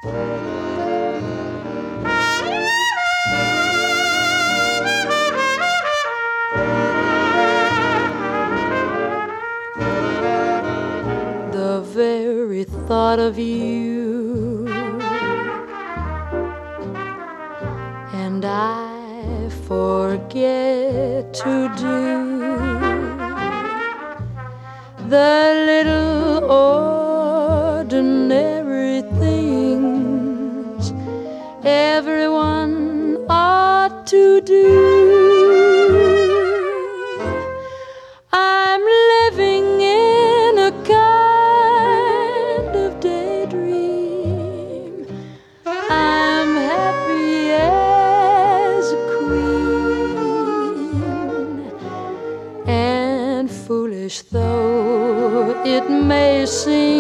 The very thought of you, and I forget to do the little ordinary things everyone ought to do. I'm living in a kind of daydream. I'm happy as a queen, and foolish though it may seem,